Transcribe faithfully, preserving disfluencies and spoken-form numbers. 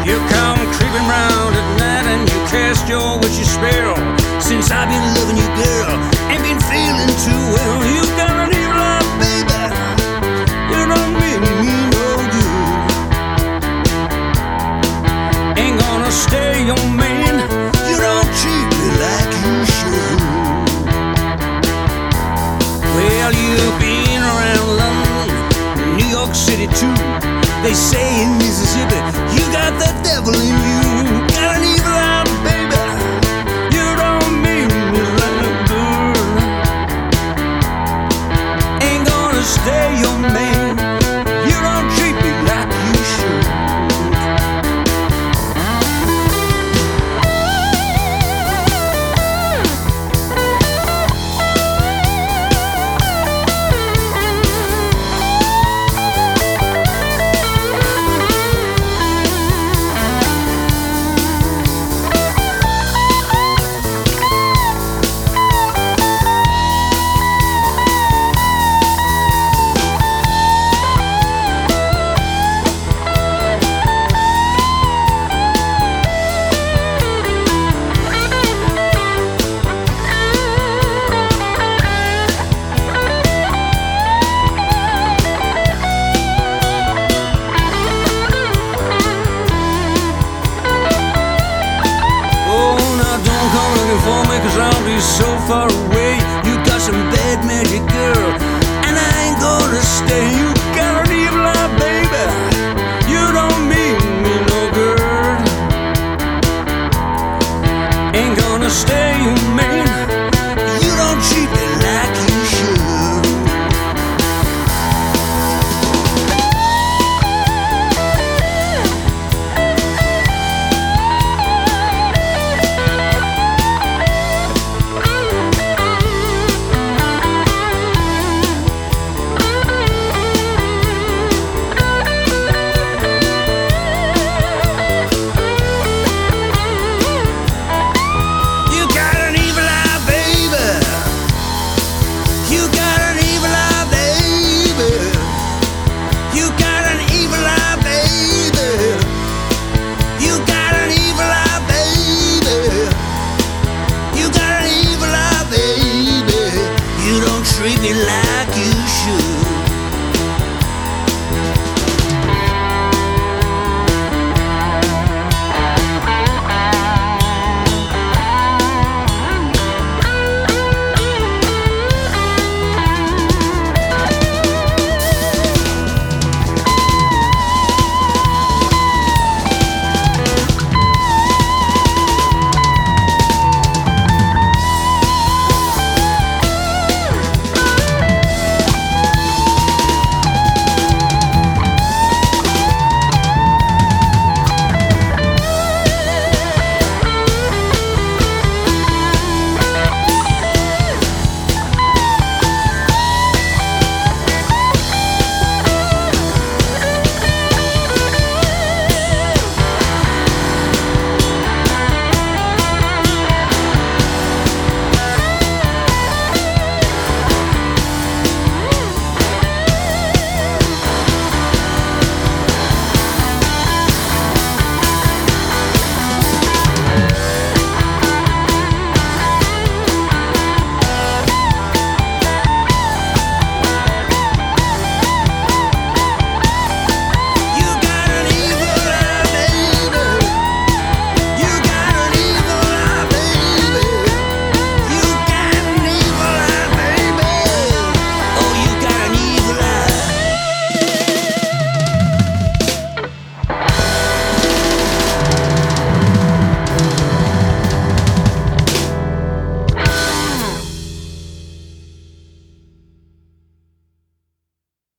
You come creeping round at night and you cast your witchy spell. Since I've been loving you, girl, ain't been feeling too well. You got an evil eye, baby. You don't mean me no good. Ain't gonna stay your man. You don't treat me like you should. Well, you've been around London, New York City too. They say in Mississippi you got the devil in you. Got an evil eye, baby. You don't mean me like good. Ain't gonna stay your man. You don't treat me like you should. For me, cause I'll be so far away. You got some bad magic, girl, and I ain't gonna stay.